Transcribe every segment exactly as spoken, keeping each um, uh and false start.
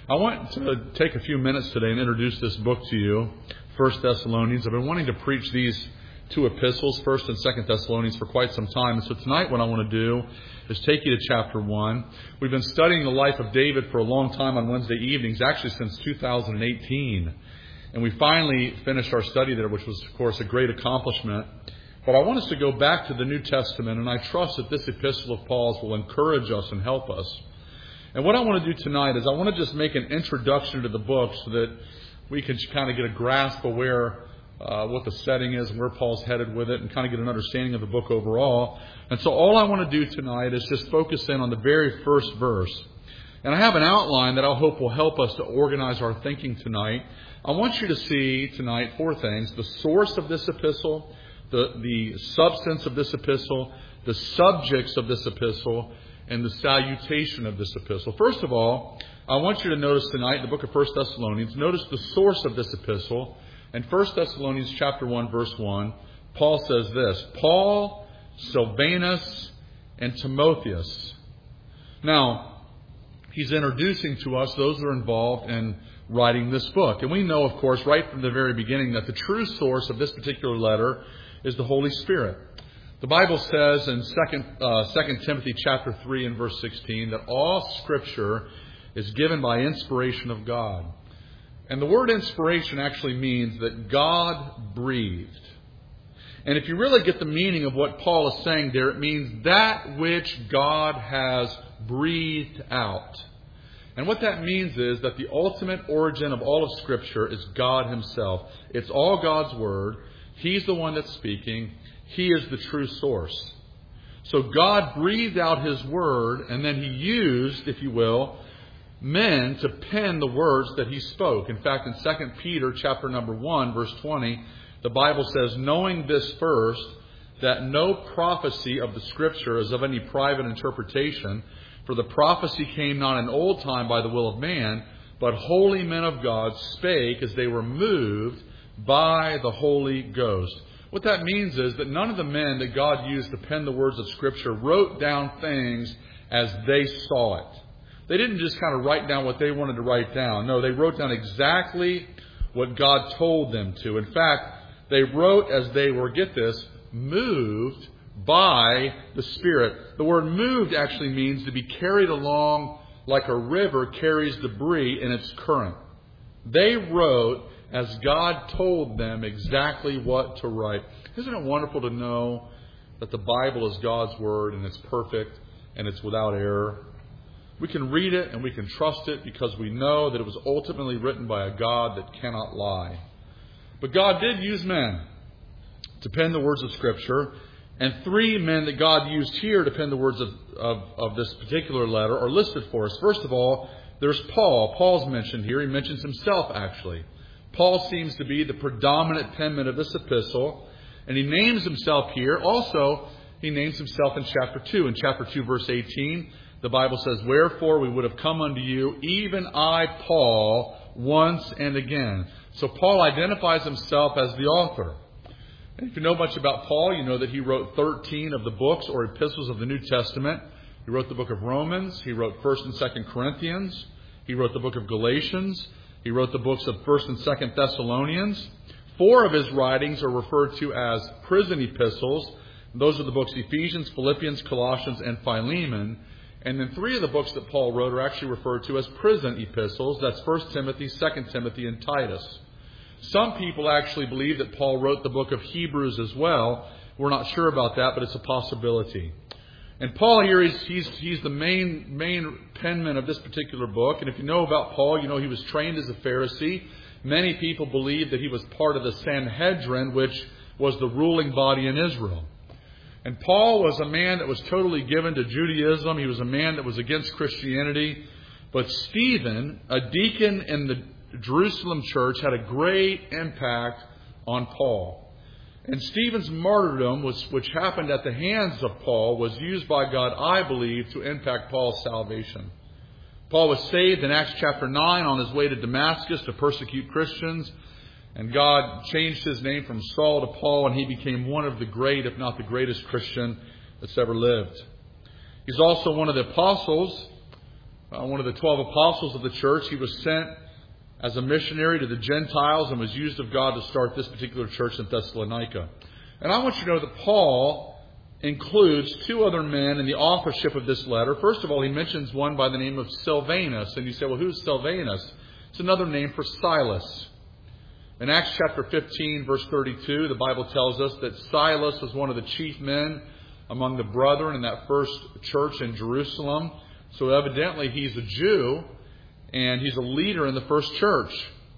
I want to take a few minutes today and introduce this book to you, First Thessalonians. I've been wanting to preach these two epistles, First and Second Thessalonians, for quite some time. And so tonight what I want to do is take you to chapter one. We've been studying the life of David for a long time on Wednesday evenings, actually since two thousand eighteen. And we finally finished our study there, which was, of course, a great accomplishment. But I want us to go back to the New Testament, and I trust that this epistle of Paul's will encourage us and help us. And what I want to do tonight is I want to just make an introduction to the book so that we can kind of get a grasp of where, uh, what the setting is and where Paul's headed with it, and kind of get an understanding of the book overall. And so all I want to do tonight is just focus in on the very first verse. And I have an outline that I hope will help us to organize our thinking tonight. I want you to see tonight four things: the source of this epistle, the, the substance of this epistle, the subjects of this epistle, and the salutation of this epistle. First of all, I want you to notice tonight in the book of First Thessalonians, notice the source of this epistle. In First Thessalonians chapter one, verse one, Paul says this: Paul, Silvanus, and Timotheus. Now, he's introducing to us those that are involved in writing this book. And we know, of course, right from the very beginning that the true source of this particular letter is the Holy Spirit. The Bible says in Second uh, Second Timothy chapter three and verse sixteen that all Scripture is given by inspiration of God. And the word inspiration actually means that God breathed. And if you really get the meaning of what Paul is saying there, it means that which God has breathed out. And what that means is that the ultimate origin of all of Scripture is God Himself. It's all God's Word. He's the one that's speaking. He is the true source. So God breathed out His Word, and then He used, if you will, men to pen the words that He spoke. In fact, in Second Peter chapter number one, verse twenty, the Bible says, knowing this first, that no prophecy of the Scripture is of any private interpretation, for the prophecy came not in old time by the will of man, but holy men of God spake as they were moved by the Holy Ghost. What that means is that none of the men that God used to pen the words of Scripture wrote down things as they saw it. They didn't just kind of write down what they wanted to write down. No, they wrote down exactly what God told them to. In fact, they wrote as they were, get this, moved by the Spirit. The word moved actually means to be carried along like a river carries debris in its current. They wrote as God told them exactly what to write. Isn't it wonderful to know that the Bible is God's Word and it's perfect and it's without error? We can read it and we can trust it because we know that it was ultimately written by a God that cannot lie. But God did use men to pen the words of Scripture. And three men that God used here to pen the words of, of, of this particular letter are listed for us. First of all, there's Paul. Paul's mentioned here. He mentions himself, actually. Paul seems to be the predominant penman of this epistle. And he names himself here. Also, he names himself in chapter two. In chapter two, verse eighteen, the Bible says, wherefore we would have come unto you, even I, Paul, once and again. So Paul identifies himself as the author. And if you know much about Paul, you know that he wrote thirteen of the books or epistles of the New Testament. He wrote the book of Romans. He wrote First and Second Corinthians. He wrote the book of Galatians. He wrote the books of First and Second Thessalonians. Four of his writings are referred to as prison epistles. Those are the books Ephesians, Philippians, Colossians, and Philemon. And then three of the books that Paul wrote are actually referred to as prison epistles. That's First Timothy, Second Timothy, and Titus. Some people actually believe that Paul wrote the book of Hebrews as well. We're not sure about that, but it's a possibility. And Paul here, he's, he's, he's the main, main penman of this particular book. And if you know about Paul, you know he was trained as a Pharisee. Many people believe that he was part of the Sanhedrin, which was the ruling body in Israel. And Paul was a man that was totally given to Judaism. He was a man that was against Christianity. But Stephen, a deacon in the Jerusalem church, had a great impact on Paul. And Stephen's martyrdom, was, which happened at the hands of Paul, was used by God, I believe, to impact Paul's salvation. Paul was saved in Acts chapter nine on his way to Damascus to persecute Christians. And God changed his name from Saul to Paul, and he became one of the great, if not the greatest Christian that's ever lived. He's also one of the apostles uh, one of the twelve apostles of the church. He was sent as a missionary to the Gentiles and was used of God to start this particular church in Thessalonica. And I want you to know that Paul includes two other men in the authorship of this letter. First of all, he mentions one by the name of Silvanus. And you say, well, who's Silvanus? It's another name for Silas. In Acts chapter fifteen, verse thirty-two, the Bible tells us that Silas was one of the chief men among the brethren in that first church in Jerusalem. So evidently he's a Jew, and he's a leader in the first church.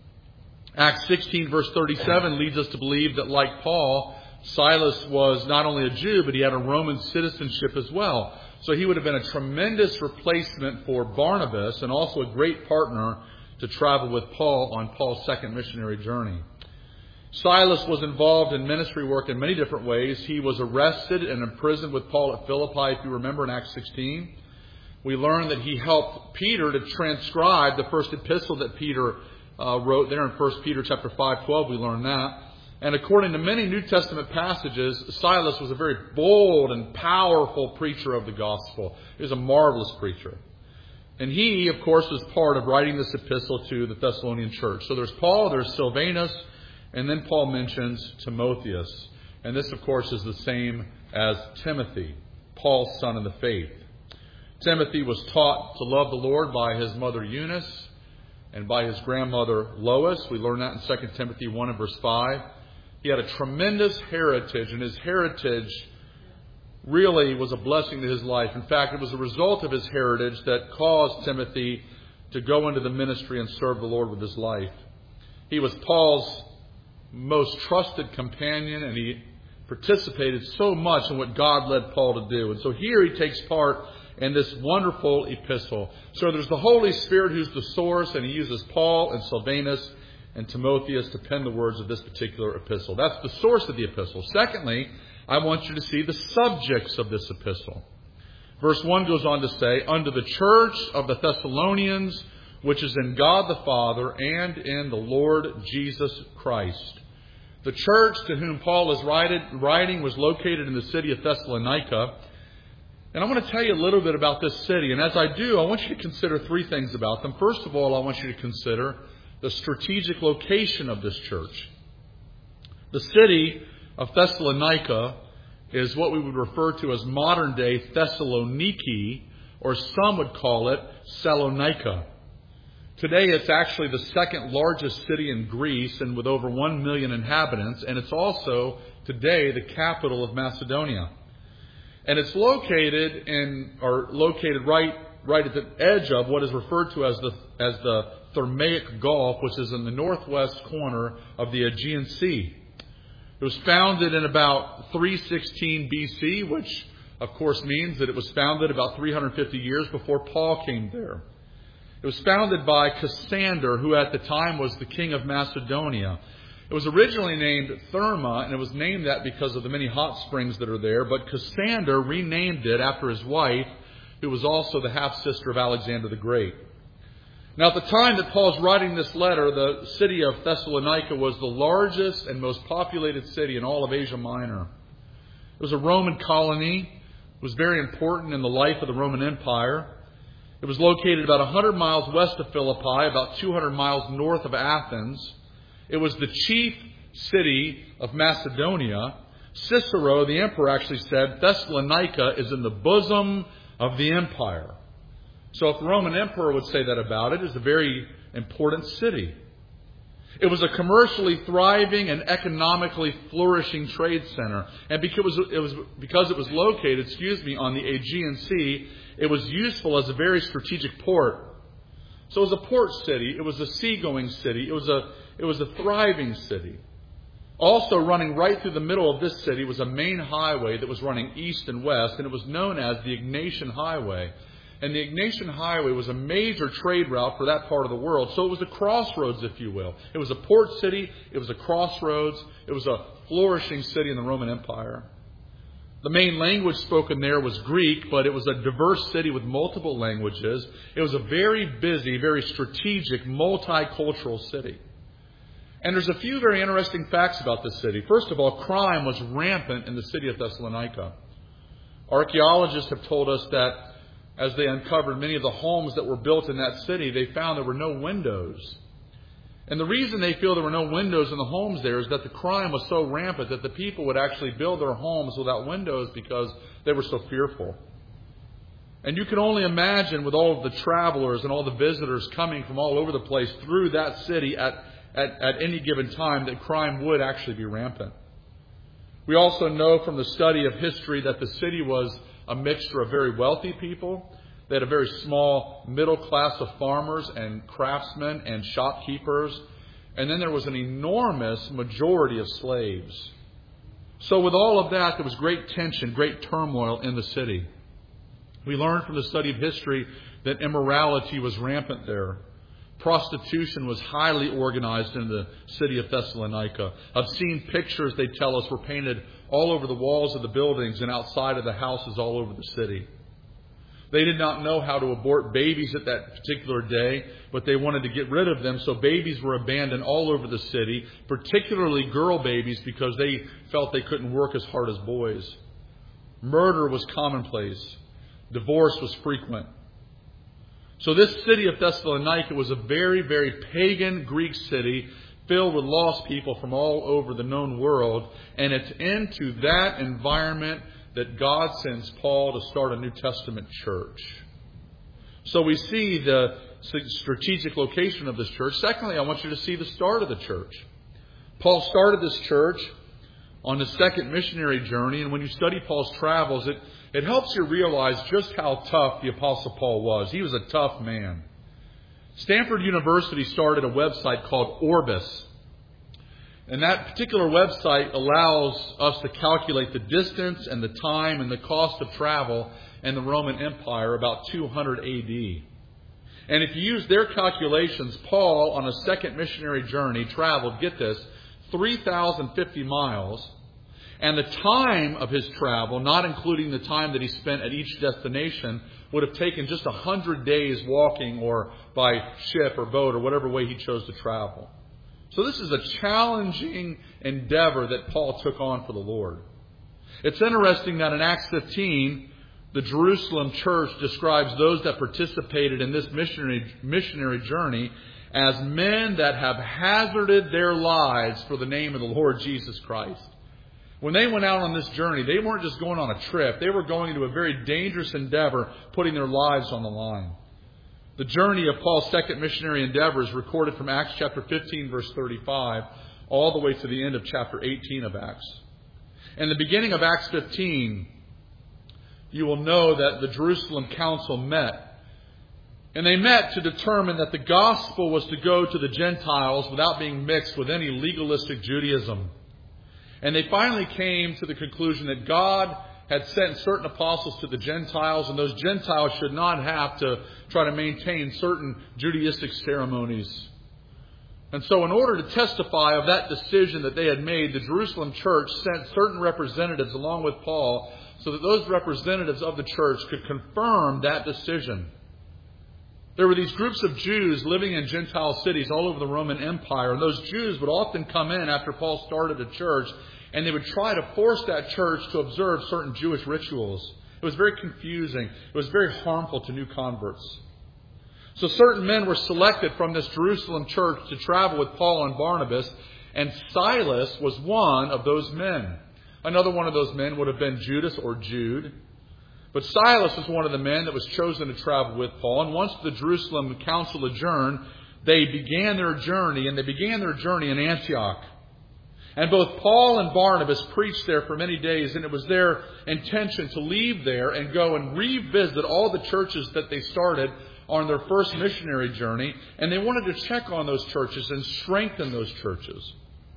Acts sixteen, verse thirty-seven leads us to believe that, like Paul, Silas was not only a Jew, but he had a Roman citizenship as well. So he would have been a tremendous replacement for Barnabas and also a great partner to travel with Paul on Paul's second missionary journey. Silas was involved in ministry work in many different ways. He was arrested and imprisoned with Paul at Philippi, if you remember, in Acts sixteen. We learn that he helped Peter to transcribe the first epistle that Peter uh, wrote there in First Peter chapter five twelve. We learn that. And according to many New Testament passages, Silas was a very bold and powerful preacher of the gospel. He was a marvelous preacher. And he, of course, was part of writing this epistle to the Thessalonian church. So there's Paul, there's Silvanus, and then Paul mentions Timotheus. And this, of course, is the same as Timothy, Paul's son in the faith. Timothy was taught to love the Lord by his mother Eunice and by his grandmother Lois. We learn that in Second Timothy one and verse five. He had a tremendous heritage, and his heritage really was a blessing to his life. In fact, it was a result of his heritage that caused Timothy to go into the ministry and serve the Lord with his life. He was Paul's most trusted companion, and he participated so much in what God led Paul to do. And so here he takes part in this wonderful epistle. So there's the Holy Spirit who's the source, and he uses Paul and Silvanus and Timotheus to pen the words of this particular epistle. That's the source of the epistle. Secondly, I want you to see the subjects of this epistle. Verse one goes on to say, unto the church of the Thessalonians, which is in God the Father and in the Lord Jesus Christ. The church to whom Paul is writing was located in the city of Thessalonica. And I want to tell you a little bit about this city. And as I do, I want you to consider three things about them. First of all, I want you to consider the strategic location of this church. The city of Thessalonica is what we would refer to as modern-day Thessaloniki, or some would call it Salonika. Today it's actually the second largest city in Greece, and with over one million inhabitants, and it's also today the capital of Macedonia. And it's located in, or located right, right at the edge of what is referred to as the as the Thermaic Gulf, which is in the northwest corner of the Aegean Sea. It was founded in about three sixteen B C, which of course means that it was founded about three hundred fifty years before Paul came there. It was founded by Cassander, who at the time was the king of Macedonia. It was originally named Therma, and it was named that because of the many hot springs that are there. But Cassander renamed it after his wife, who was also the half-sister of Alexander the Great. Now, at the time that Paul's writing this letter, the city of Thessalonica was the largest and most populated city in all of Asia Minor. It was a Roman colony. It was very important in the life of the Roman Empire. It was located about one hundred miles west of Philippi, about two hundred miles north of Athens. It was the chief city of Macedonia. Cicero, the emperor, actually said Thessalonica is in the bosom of the empire. So if the Roman emperor would say that about it, it's a very important city. It was a commercially thriving and economically flourishing trade center. And because it was, because it was located, excuse me, on the Aegean Sea, it was useful as a very strategic port. So it was a port city. It was a seagoing city. It was a, it was a thriving city. Also running right through the middle of this city was a main highway that was running east and west, and it was known as the Egnatian Highway. And the Egnatian Highway was a major trade route for that part of the world. So it was a crossroads, if you will. It was a port city. It was a crossroads. It was a flourishing city in the Roman Empire. The main language spoken there was Greek, but it was a diverse city with multiple languages. It was a very busy, very strategic, multicultural city. And there's a few very interesting facts about this city. First of all, crime was rampant in the city of Thessalonica. Archaeologists have told us that as they uncovered many of the homes that were built in that city, they found there were no windows. And the reason they feel there were no windows in the homes there is that the crime was so rampant that the people would actually build their homes without windows because they were so fearful. And you can only imagine with all of the travelers and all the visitors coming from all over the place through that city at, at, at any given time that crime would actually be rampant. We also know from the study of history that the city was a mixture of very wealthy people. They had a very small middle class of farmers and craftsmen and shopkeepers. And then there was an enormous majority of slaves. So with all of that, there was great tension, great turmoil in the city. We learned from the study of history that immorality was rampant there. Prostitution was highly organized in the city of Thessalonica. Obscene pictures, they tell us, were painted all over the walls of the buildings and outside of the houses all over the city. They did not know how to abort babies at that particular day, but they wanted to get rid of them, so babies were abandoned all over the city, particularly girl babies, because they felt they couldn't work as hard as boys. Murder was commonplace. Divorce was frequent. So this city of Thessalonica was a very, very pagan Greek city filled with lost people from all over the known world. And it's into that environment that God sends Paul to start a New Testament church. So we see the strategic location of this church. Secondly, I want you to see the start of the church. Paul started this church on the second missionary journey. And when you study Paul's travels, it It helps you realize just how tough the Apostle Paul was. He was a tough man. Stanford University started a website called Orbis. And that particular website allows us to calculate the distance and the time and the cost of travel in the Roman Empire about two hundred A D. And if you use their calculations, Paul, on a second missionary journey, traveled, get this, three thousand fifty miles. And the time of his travel, not including the time that he spent at each destination, would have taken just one hundred days walking or by ship or boat or whatever way he chose to travel. So this is a challenging endeavor that Paul took on for the Lord. It's interesting that in Acts fifteen, the Jerusalem church describes those that participated in this missionary, missionary journey as men that have hazarded their lives for the name of the Lord Jesus Christ. When they went out on this journey, they weren't just going on a trip. They were going into a very dangerous endeavor, putting their lives on the line. The journey of Paul's second missionary endeavor is recorded from Acts chapter fifteen, verse thirty-five, all the way to the end of chapter eighteen of Acts. In the beginning of Acts fifteen, you will know that the Jerusalem council met. And they met to determine that the gospel was to go to the Gentiles without being mixed with any legalistic Judaism. And they finally came to the conclusion that God had sent certain apostles to the Gentiles, and those Gentiles should not have to try to maintain certain Judaistic ceremonies. And so in order to testify of that decision that they had made, the Jerusalem church sent certain representatives along with Paul so that those representatives of the church could confirm that decision. There were these groups of Jews living in Gentile cities all over the Roman Empire. And those Jews would often come in after Paul started a church, and they would try to force that church to observe certain Jewish rituals. It was very confusing. It was very harmful to new converts. So certain men were selected from this Jerusalem church to travel with Paul and Barnabas, and Silas was one of those men. Another one of those men would have been Judas or Jude. But Silas was one of the men that was chosen to travel with Paul. And once the Jerusalem council adjourned, they began their journey, and they began their journey in Antioch. And both Paul and Barnabas preached there for many days, and it was their intention to leave there and go and revisit all the churches that they started on their first missionary journey. And they wanted to check on those churches and strengthen those churches.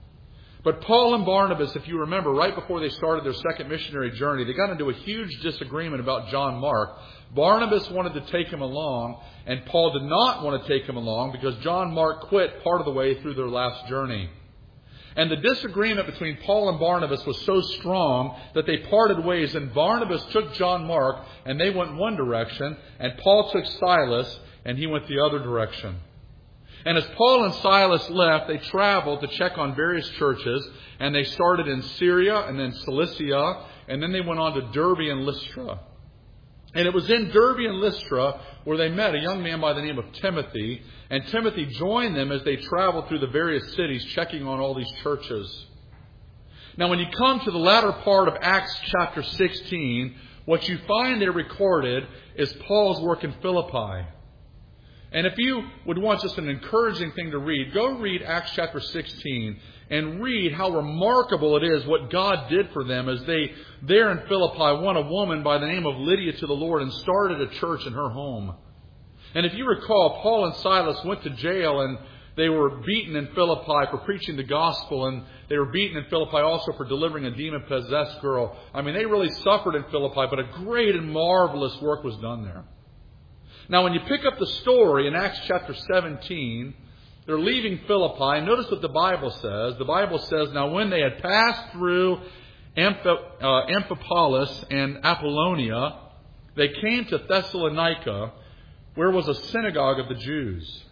But Paul and Barnabas, if you remember, right before they started their second missionary journey, they got into a huge disagreement about John Mark. Barnabas wanted to take him along, and Paul did not want to take him along because John Mark quit part of the way through their last journey. And the disagreement between Paul and Barnabas was so strong that they parted ways, and Barnabas took John Mark, and they went one direction, and Paul took Silas, and he went the other direction. And as Paul and Silas left, they traveled to check on various churches, and they started in Syria and then Cilicia, and then they went on to Derbe and Lystra. And it was in Derbe and Lystra where they met a young man by the name of Timothy. And Timothy joined them as they traveled through the various cities, checking on all these churches. Now, when you come to the latter part of Acts chapter sixteen, what you find there recorded is Paul's work in Philippi. And if you would want just an encouraging thing to read, go read Acts chapter sixteen and read how remarkable it is what God did for them as they, there in Philippi, won a woman by the name of Lydia to the Lord and started a church in her home. And if you recall, Paul and Silas went to jail and they were beaten in Philippi for preaching the gospel, and they were beaten in Philippi also for delivering a demon-possessed girl. I mean, they really suffered in Philippi, but a great and marvelous work was done there. Now, when you pick up the story in Acts chapter seventeen, they're leaving Philippi. And notice what the Bible says. The Bible says, now when they had passed through Amphi- uh, Amphipolis and Apollonia, they came to Thessalonica, where was a synagogue of the Jews.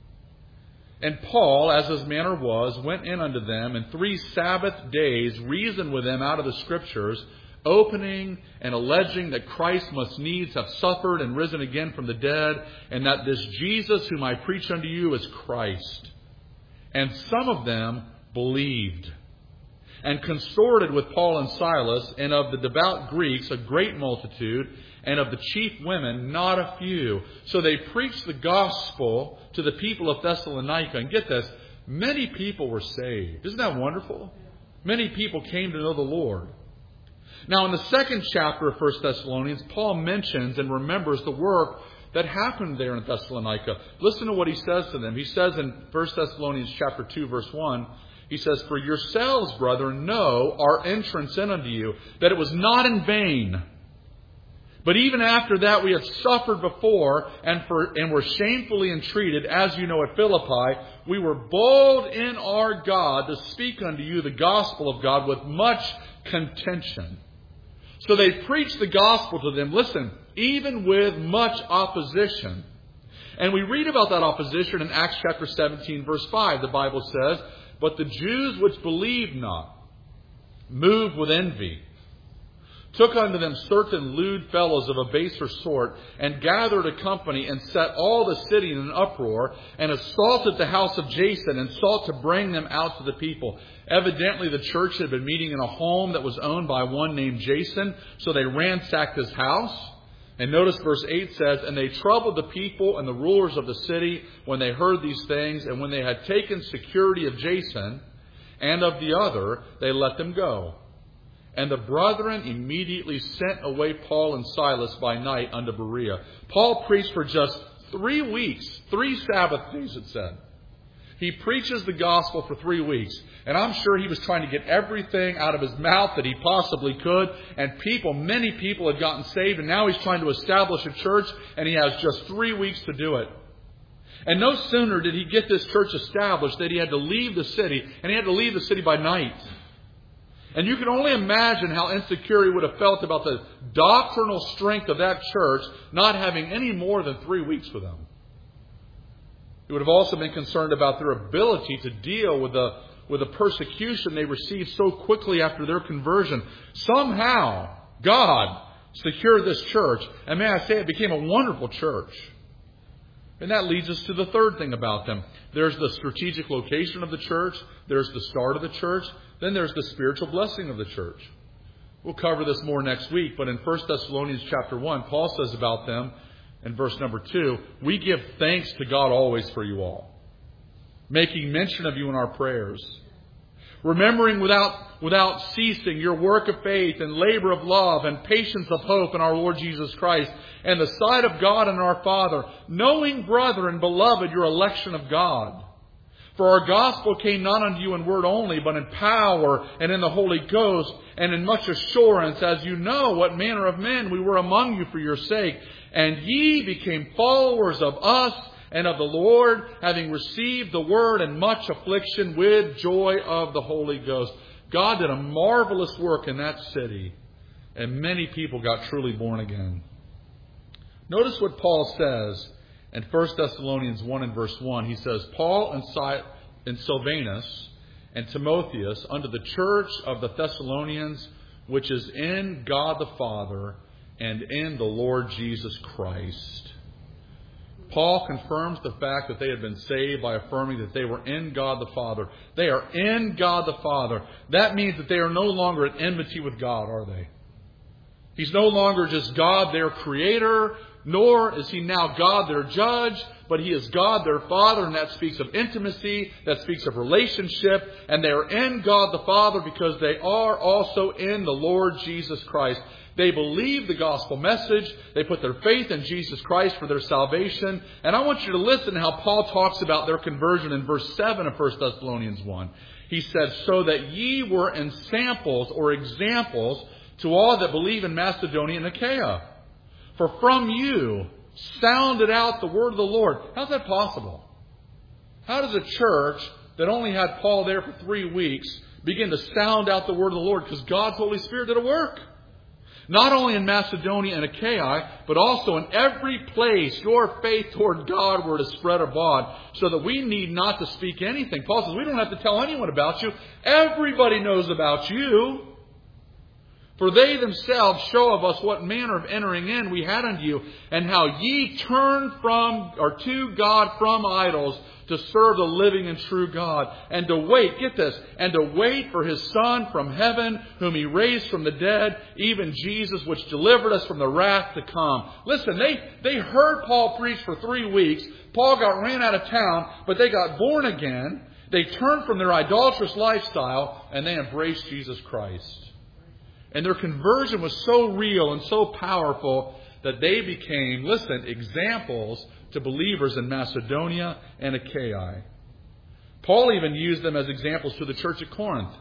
And Paul, as his manner was, went in unto them, and three Sabbath days reasoned with them out of the Scriptures, opening and alleging that Christ must needs have suffered and risen again from the dead, and that this Jesus whom I preach unto you is Christ. And some of them believed, and consorted with Paul and Silas, and of the devout Greeks a great multitude, and of the chief women not a few. So they preached the gospel to the people of Thessalonica. And get this, many people were saved. Isn't that wonderful? Many people came to know the Lord. Now, in the second chapter of First Thessalonians, Paul mentions and remembers the work that happened there in Thessalonica. Listen to what he says to them. He says in First Thessalonians chapter two, verse one, he says, For yourselves, brethren, know our entrance in unto you, that it was not in vain. But even after that we have suffered before, and for and were shamefully entreated, as you know at Philippi, we were bold in our God to speak unto you the gospel of God with much contention. So they preached the gospel to them, listen, even with much opposition. And we read about that opposition in Acts chapter seventeen, verse five. The Bible says, But the Jews which believed not, moved with envy, took unto them certain lewd fellows of a baser sort, and gathered a company, and set all the city in an uproar, and assaulted the house of Jason, and sought to bring them out to the people. Evidently the church had been meeting in a home that was owned by one named Jason, so they ransacked his house. And notice verse eight says, And they troubled the people and the rulers of the city when they heard these things, and when they had taken security of Jason and of the other, they let them go. And the brethren immediately sent away Paul and Silas by night unto Berea. Paul preached for just three weeks, three Sabbath days it said. He preaches the gospel for three weeks. And I'm sure he was trying to get everything out of his mouth that he possibly could. And people, many people had gotten saved. And now he's trying to establish a church. And he has just three weeks to do it. And no sooner did he get this church established that he had to leave the city. And he had to leave the city by night. And you can only imagine how insecure he would have felt about the doctrinal strength of that church not having any more than three weeks with them. He would have also been concerned about their ability to deal with the, with the persecution they received so quickly after their conversion. Somehow, God secured this church. And may I say, it became a wonderful church. And that leads us to the third thing about them. There's the strategic location of the church. There's the start of the church. Then there's the spiritual blessing of the church. We'll cover this more next week, but in First Thessalonians chapter one, Paul says about them in verse number two, we give thanks to God always for you all, making mention of you in our prayers, remembering without, without ceasing your work of faith and labor of love and patience of hope in our Lord Jesus Christ and the sight of God and our Father, knowing, brethren, beloved, your election of God. For our gospel came not unto you in word only, but in power and in the Holy Ghost and in much assurance, as you know what manner of men we were among you for your sake. And ye became followers of us and of the Lord, having received the word and much affliction with joy of the Holy Ghost. God did a marvelous work in that city, and many people got truly born again. Notice what Paul says in First Thessalonians one and verse one. He says, Paul and, Sil- and Silvanus and Timotheus unto the church of the Thessalonians, which is in God the Father and in the Lord Jesus Christ. Paul confirms the fact that they had been saved by affirming that they were in God the Father. They are in God the Father. That means that they are no longer at enmity with God, are they? He's no longer just God, their creator, nor is He now God, their judge, but He is God, their Father, and that speaks of intimacy, that speaks of relationship, and they are in God the Father because they are also in the Lord Jesus Christ. They believe the gospel message. They put their faith in Jesus Christ for their salvation. And I want you to listen to how Paul talks about their conversion in verse seven of First Thessalonians one. He said, so that ye were in samples or examples to all that believe in Macedonia and Achaia. For from you sounded out the word of the Lord. How's that possible? How does a church that only had Paul there for three weeks begin to sound out the word of the Lord? Because God's Holy Spirit did a work. Not only in Macedonia and Achaia, but also in every place your faith toward God were to spread abroad, so that we need not to speak anything. Paul says we don't have to tell anyone about you. Everybody knows about you. For they themselves show of us what manner of entering in we had unto you, and how ye turned from or to God from idols to serve the living and true God, and to wait, get this, and to wait for His Son from heaven, whom He raised from the dead, even Jesus, which delivered us from the wrath to come. Listen, they, they heard Paul preach for three weeks. Paul got ran out of town, but they got born again. They turned from their idolatrous lifestyle, and they embraced Jesus Christ. And their conversion was so real and so powerful that they became, listen, examples to believers in Macedonia and Achaia. Paul even used them as examples to the church at Corinth.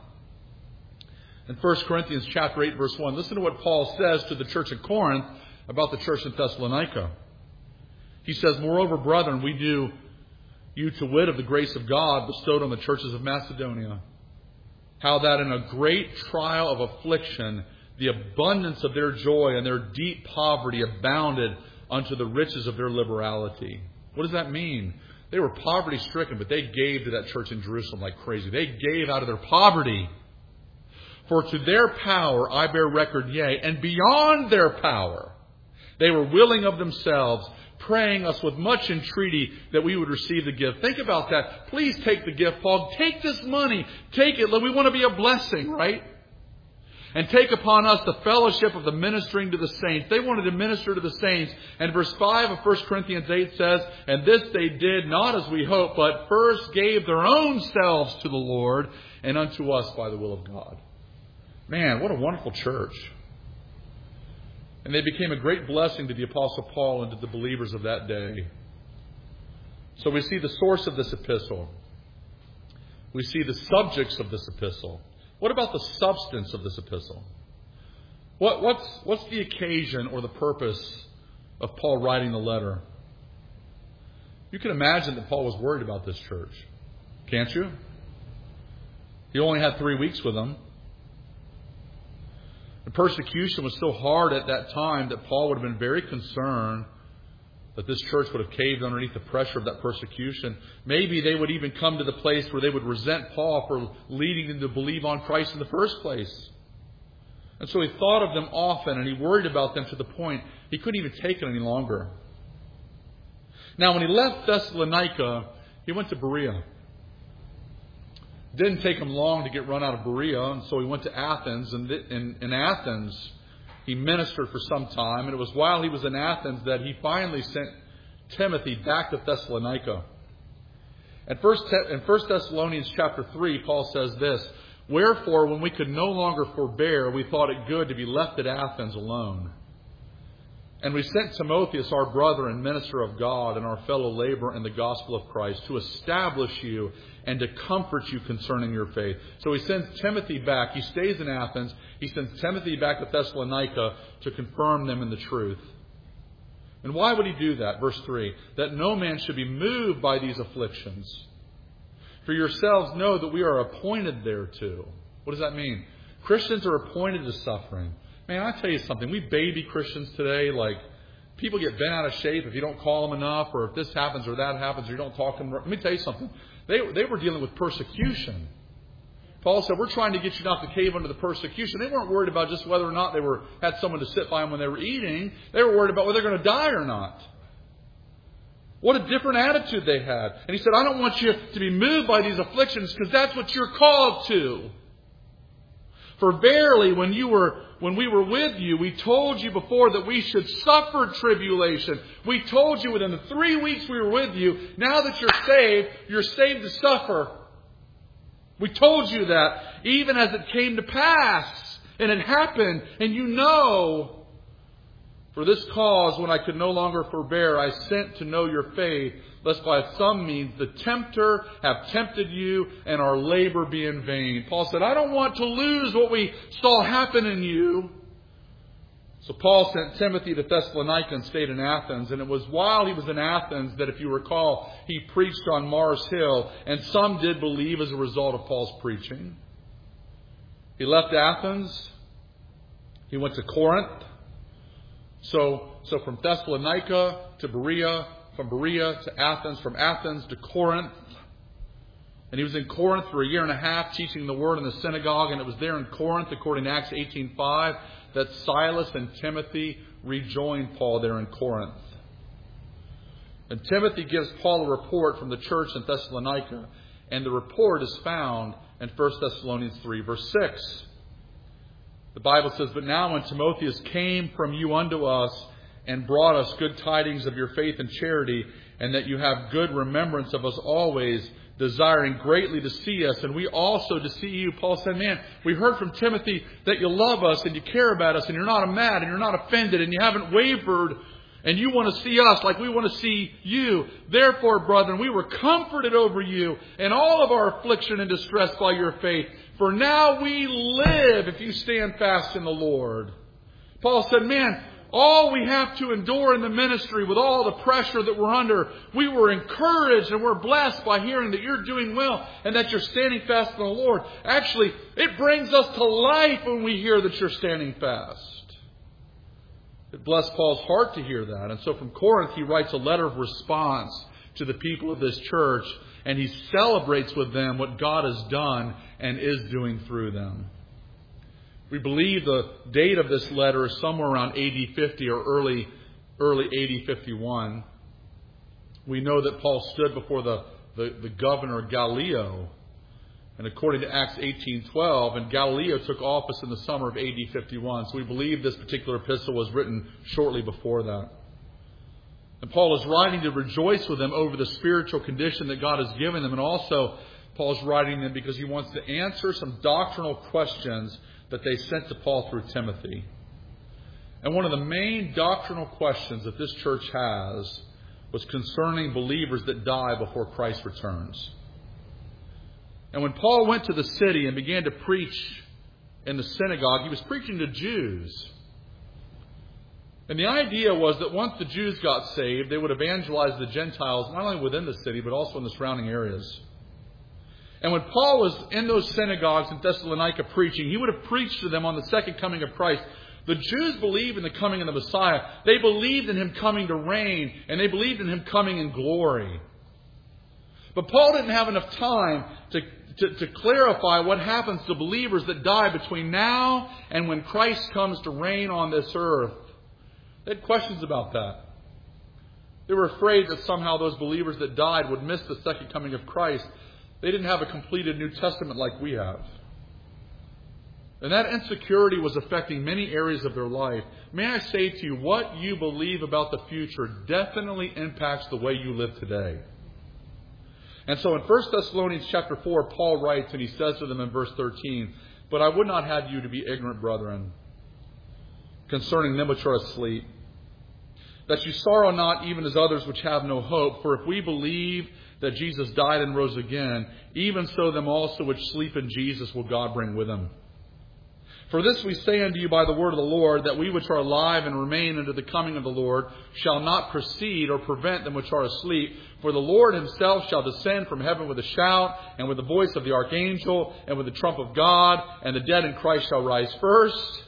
In First Corinthians chapter eight, verse one, listen to what Paul says to the church at Corinth about the church in Thessalonica. He says, moreover, brethren, we do you to wit of the grace of God bestowed on the churches of Macedonia, how that in a great trial of affliction, the abundance of their joy and their deep poverty abounded unto the riches of their liberality. What does that mean? They were poverty stricken, but they gave to that church in Jerusalem like crazy. They gave out of their poverty. For to their power I bear record, yea, and beyond their power, they were willing of themselves, praying us with much entreaty that we would receive the gift. Think about that. Please take the gift, Paul. Take this money. Take it. We want to be a blessing, right? And take upon us the fellowship of the ministering to the saints. They wanted to minister to the saints. And verse five of First Corinthians eight says, and this they did not as we hoped, but first gave their own selves to the Lord and unto us by the will of God. Man, what a wonderful church. And they became a great blessing to the Apostle Paul and to the believers of that day. So we see the source of this epistle. We see the subjects of this epistle. What about the substance of this epistle? What, what's, what's the occasion or the purpose of Paul writing the letter? You can imagine that Paul was worried about this church. Can't you? He only had three weeks with them. The persecution was so hard at that time that Paul would have been very concerned that this church would have caved underneath the pressure of that persecution. Maybe they would even come to the place where they would resent Paul for leading them to believe on Christ in the first place. And so he thought of them often, and he worried about them to the point he couldn't even take it any longer. Now, when he left Thessalonica, he went to Berea. It didn't take him long to get run out of Berea, and so he went to Athens. And in, in Athens, he ministered for some time, and it was while he was in Athens that he finally sent Timothy back to Thessalonica. At first, in First Thessalonians chapter three, Paul says this, wherefore, when we could no longer forbear, we thought it good to be left at Athens alone. And we sent Timotheus, our brother and minister of God, and our fellow laborer in the gospel of Christ, to establish you and to comfort you concerning your faith. So he sends Timothy back. He stays in Athens. He sends Timothy back to Thessalonica to confirm them in the truth. And why would he do that? Verse three, that no man should be moved by these afflictions. For yourselves know that we are appointed thereto. What does that mean? Christians are appointed to suffering. Man, I tell you something. We baby Christians today, like, people get bent out of shape if you don't call them enough, or if this happens or that happens, or you don't talk to them. Let me tell you something. They, they were dealing with persecution. Paul said, we're trying to get you not to cave under the persecution. They weren't worried about just whether or not they were had someone to sit by them when they were eating. They were worried about whether they're going to die or not. What a different attitude they had. And he said, I don't want you to be moved by these afflictions because that's what you're called to. For verily, when you were, when we were with you, we told you before that we should suffer tribulation. We told you within the three weeks we were with you, now that you're saved, you're saved to suffer. We told you that, even as it came to pass, and it happened, and you know. For this cause, when I could no longer forbear, I sent to know your faith, lest by some means the tempter have tempted you, and our labor be in vain. Paul said, I don't want to lose what we saw happen in you. So Paul sent Timothy to Thessalonica and stayed in Athens. And it was while he was in Athens that, if you recall, he preached on Mars Hill. And some did believe as a result of Paul's preaching. He left Athens. He went to Corinth. So, so from Thessalonica to Berea, from Berea to Athens, from Athens to Corinth. And he was in Corinth for a year and a half teaching the word in the synagogue. And it was there in Corinth, according to Acts eighteen five, that Silas and Timothy rejoined Paul there in Corinth. And Timothy gives Paul a report from the church in Thessalonica. And the report is found in First Thessalonians three, verse six. The Bible says, But now when Timotheus came from you unto us and brought us good tidings of your faith and charity, and that you have good remembrance of us always, desiring greatly to see us, and we also to see you. Paul said, man, we heard from Timothy that you love us and you care about us and you're not mad and you're not offended and you haven't wavered and you want to see us like we want to see you. Therefore, brethren, we were comforted over you in all of our affliction and distress by your faith. For now we live if you stand fast in the Lord. Paul said, man, all we have to endure in the ministry with all the pressure that we're under, we were encouraged and we're blessed by hearing that you're doing well and that you're standing fast in the Lord. Actually, it brings us to life when we hear that you're standing fast. It blessed Paul's heart to hear that. And so from Corinth, he writes a letter of response to the people of this church, and he celebrates with them what God has done and is doing through them. We believe the date of this letter is somewhere around A D fifty or early, early A D fifty-one. We know that Paul stood before the, the, the governor Gallio. And according to Acts eighteen twelve, and Gallio took office in the summer of A D fifty-one. So we believe this particular epistle was written shortly before that. And Paul is writing to rejoice with them over the spiritual condition that God has given them. And also, Paul's writing them because he wants to answer some doctrinal questions that they sent to Paul through Timothy. And one of the main doctrinal questions that this church has was concerning believers that die before Christ returns. And when Paul went to the city and began to preach in the synagogue, he was preaching to Jews. And the idea was that once the Jews got saved, they would evangelize the Gentiles, not only within the city, but also in the surrounding areas. And when Paul was in those synagogues in Thessalonica preaching, he would have preached to them on the second coming of Christ. The Jews believed in the coming of the Messiah. They believed in Him coming to reign, and they believed in Him coming in glory. But Paul didn't have enough time to, to, to clarify what happens to believers that die between now and when Christ comes to reign on this earth. They had questions about that. They were afraid that somehow those believers that died would miss the second coming of Christ. They didn't have a completed New Testament like we have. And that insecurity was affecting many areas of their life. May I say to you, what you believe about the future definitely impacts the way you live today. And so in First Thessalonians chapter four, Paul writes, and he says to them in verse thirteen, But I would not have you to be ignorant, brethren, concerning them which are asleep, that you sorrow not even as others which have no hope. For if we believe that Jesus died and rose again, even so them also which sleep in Jesus will God bring with Him. For this we say unto you by the word of the Lord, that we which are alive and remain unto the coming of the Lord shall not precede or prevent them which are asleep. For the Lord Himself shall descend from heaven with a shout, and with the voice of the archangel, and with the trump of God, and the dead in Christ shall rise first.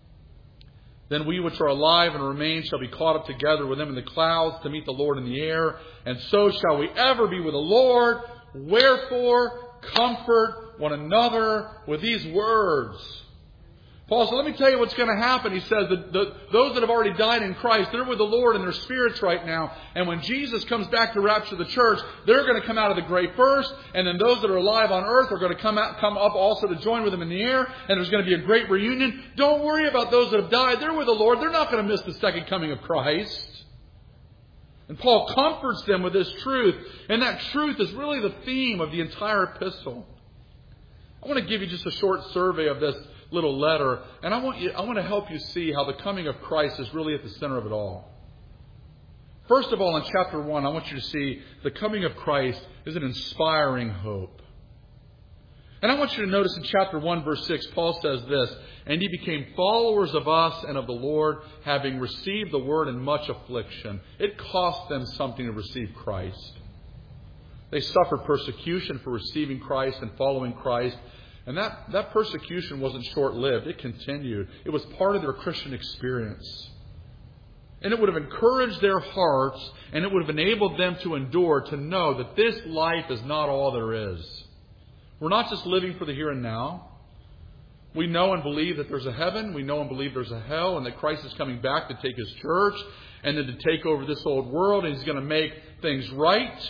Then we which are alive and remain shall be caught up together with them in the clouds to meet the Lord in the air. And so shall we ever be with the Lord. Wherefore, comfort one another with these words. Paul said, let me tell you what's going to happen. He says that the, those that have already died in Christ, they're with the Lord in their spirits right now. And when Jesus comes back to rapture the church, they're going to come out of the grave first. And then those that are alive on earth are going to come out, come up also to join with them in the air. And there's going to be a great reunion. Don't worry about those that have died. They're with the Lord. They're not going to miss the second coming of Christ. And Paul comforts them with this truth. And that truth is really the theme of the entire epistle. I want to give you just a short survey of this little letter, and I want you, I want to help you see how the coming of Christ is really at the center of it all. First of all, in chapter one, I want you to see the coming of Christ is an inspiring hope. And I want you to notice in chapter one, verse six, Paul says this, and ye became followers of us and of the Lord, having received the word in much affliction. It cost them something to receive Christ. They suffered persecution for receiving Christ and following Christ. And that, that persecution wasn't short-lived. It continued. It was part of their Christian experience. And it would have encouraged their hearts, and it would have enabled them to endure, to know that this life is not all there is. We're not just living for the here and now. We know and believe that there's a heaven. We know and believe there's a hell, and that Christ is coming back to take His church and then to take over this old world, and He's going to make things right.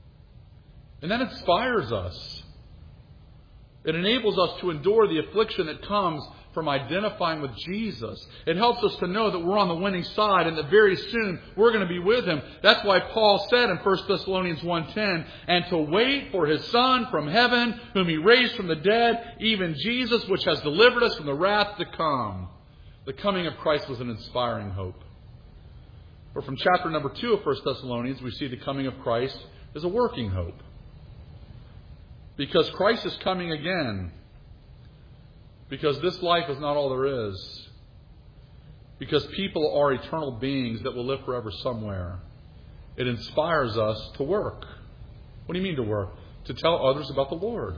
And that inspires us. It enables us to endure the affliction that comes from identifying with Jesus. It helps us to know that we're on the winning side and that very soon we're going to be with Him. That's why Paul said in First Thessalonians one ten, and to wait for His Son from heaven, whom He raised from the dead, even Jesus, which has delivered us from the wrath to come. The coming of Christ was an inspiring hope. But from chapter number two of First Thessalonians, we see the coming of Christ as a working hope. Because Christ is coming again. Because this life is not all there is. Because people are eternal beings that will live forever somewhere. It inspires us to work. What do you mean to work? To tell others about the Lord.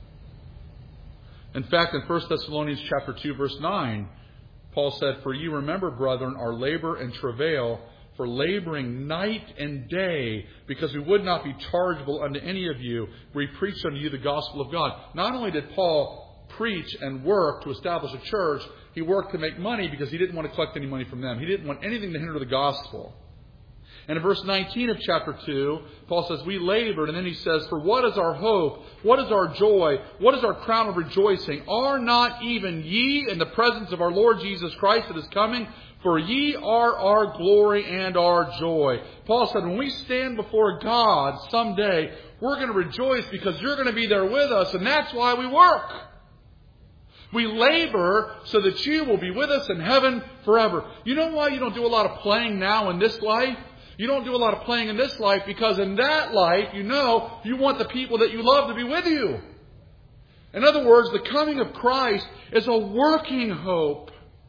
In fact, in First Thessalonians chapter two, verse nine, Paul said, for ye remember, brethren, our labor and travail, for laboring night and day, because we would not be chargeable unto any of you. We preached unto you the gospel of God. Not only did Paul preach and work to establish a church, he worked to make money because he didn't want to collect any money from them. He didn't want anything to hinder the gospel. And in verse nineteen of chapter two, Paul says, we labored. And then he says, for what is our hope? What is our joy? What is our crown of rejoicing? Are not even ye in the presence of our Lord Jesus Christ that is coming? For ye are our glory and our joy. Paul said, when we stand before God someday, we're going to rejoice because you're going to be there with us. And that's why we work. We labor so that you will be with us in heaven forever. You know why you don't do a lot of playing now in this life? You don't do a lot of playing in this life because in that life, you know, you want the people that you love to be with you. In other words, the coming of Christ is a working hope.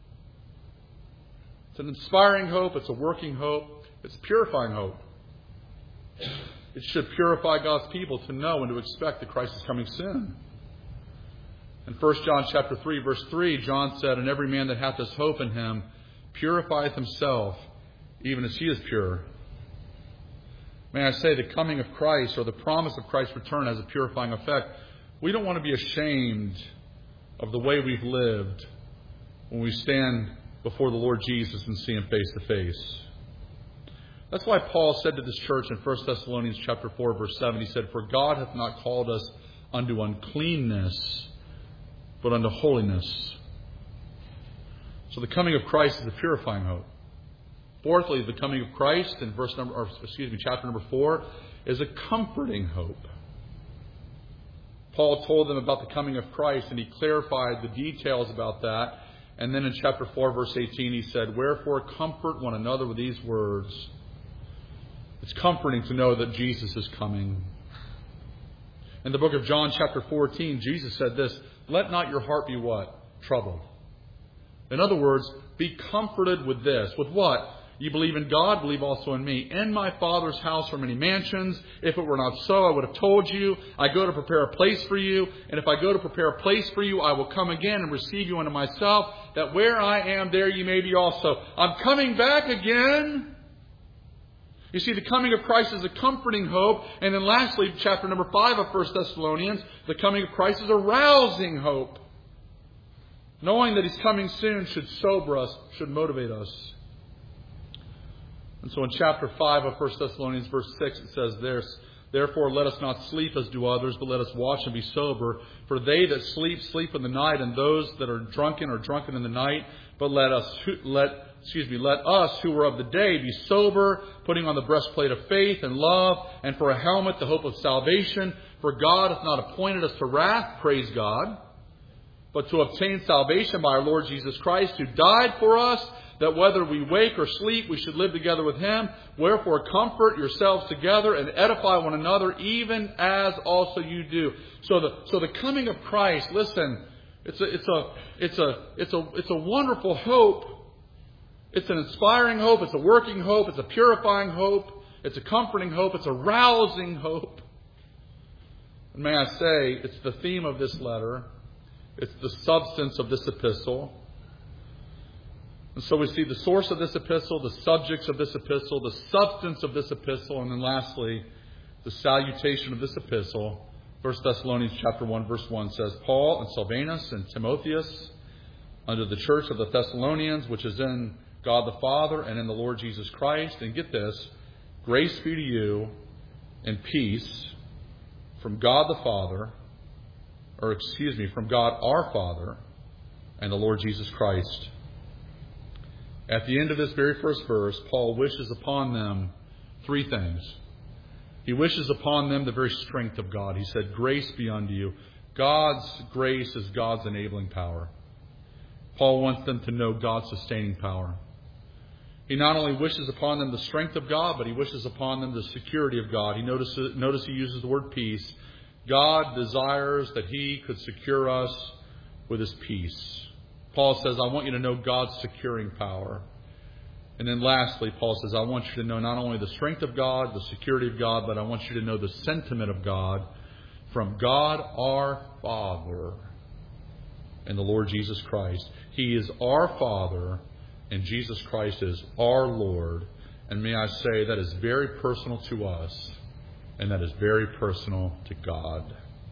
It's an inspiring hope. It's a working hope. It's a purifying hope. It should purify God's people to know and to expect that Christ is coming soon. In First John chapter three, verse three, John said, and every man that hath this hope in Him purifieth himself, even as He is pure. May I say, the coming of Christ or the promise of Christ's return has a purifying effect. We don't want to be ashamed of the way we've lived when we stand before the Lord Jesus and see Him face to face. That's why Paul said to this church in First Thessalonians chapter four, verse seven, he said, for God hath not called us unto uncleanness, but unto holiness. So the coming of Christ is a purifying hope. Fourthly, the coming of Christ in verse number, or excuse me, chapter number four, is a comforting hope. Paul told them about the coming of Christ, and he clarified the details about that. And then in chapter four, verse eighteen, he said, wherefore comfort one another with these words. It's comforting to know that Jesus is coming. In the book of John, chapter fourteen, Jesus said this, let not your heart be what? Troubled. In other words, be comforted with this. With what? You believe in God, believe also in me. In my Father's house are many mansions. If it were not so, I would have told you. I go to prepare a place for you. And if I go to prepare a place for you, I will come again and receive you unto myself, that where I am, there you may be also. I'm coming back again. You see, the coming of Christ is a comforting hope. And then lastly, chapter number five of First Thessalonians, the coming of Christ is a rousing hope. Knowing that He's coming soon should sober us, should motivate us. And so in chapter five of First Thessalonians, verse six, it says this, Therefore let us not sleep as do others, but let us watch and be sober. For they that sleep, sleep in the night, and those that are drunken are drunken in the night. But let us, let, excuse me, let us who are of the day be sober, putting on the breastplate of faith and love, and for a helmet the hope of salvation. For God hath not appointed us to wrath, praise God, but to obtain salvation by our Lord Jesus Christ, who died for us, that whether we wake or sleep, we should live together with Him. Wherefore comfort yourselves together and edify one another, even as also you do. So the so the coming of Christ, listen, it's a it's a it's a it's a it's a wonderful hope. It's an inspiring hope. It's a working hope. It's a purifying hope. It's a comforting hope. It's a rousing hope. And may I say, it's the theme of this letter. It's the substance of this epistle. And so we see the source of this epistle, the subjects of this epistle, the substance of this epistle, and then lastly, the salutation of this epistle. First Thessalonians chapter one, verse one says, Paul and Silvanus and Timotheus, unto the church of the Thessalonians, which is in God the Father and in the Lord Jesus Christ. And get this, grace be to you and peace from God the Father, or excuse me, from God our Father and the Lord Jesus Christ. At the end of this very first verse, Paul wishes upon them three things. He wishes upon them the very strength of God. He said, grace be unto you. God's grace is God's enabling power. Paul wants them to know God's sustaining power. He not only wishes upon them the strength of God, but he wishes upon them the security of God. He notices, notice he uses the word peace. God desires that He could secure us with His peace. Paul says, I want you to know God's securing power. And then lastly, Paul says, I want you to know not only the strength of God, the security of God, but I want you to know the sentiment of God from God our Father and the Lord Jesus Christ. He is our Father and Jesus Christ is our Lord. And may I say, that is very personal to us and that is very personal to God.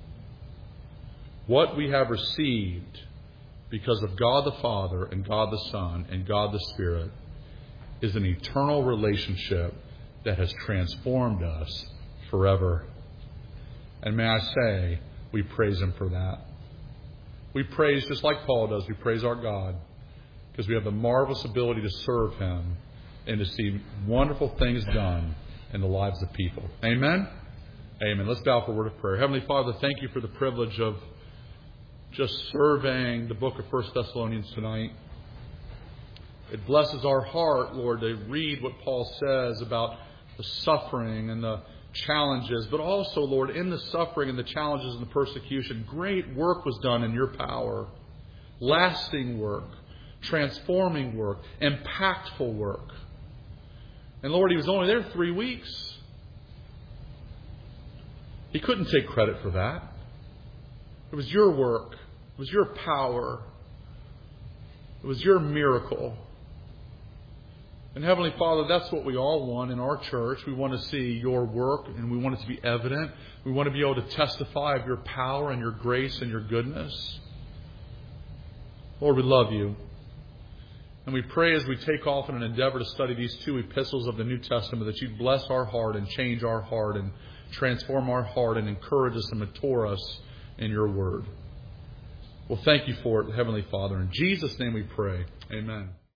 What we have received because of God the Father and God the Son and God the Spirit is an eternal relationship that has transformed us forever. And may I say, we praise Him for that. We praise, just like Paul does, we praise our God because we have the marvelous ability to serve Him and to see wonderful things done in the lives of people. Amen? Amen. Let's bow for a word of prayer. Heavenly Father, thank You for the privilege of just surveying the book of First Thessalonians tonight. It blesses our heart, Lord, to read what Paul says about the suffering and the challenges, but also, Lord, in the suffering and the challenges and the persecution, great work was done in Your power. Lasting work, transforming work, impactful work. And Lord, he was only there three weeks. He couldn't take credit for that. It was Your work. It was Your power. It was Your miracle. And Heavenly Father, that's what we all want in our church. We want to see Your work and we want it to be evident. We want to be able to testify of Your power and Your grace and Your goodness. Lord, we love You. And we pray as we take off in an endeavor to study these two epistles of the New Testament that You'd bless our heart and change our heart and transform our heart and encourage us and mature us in Your word. Well, thank You for it, Heavenly Father. In Jesus' name we pray. Amen.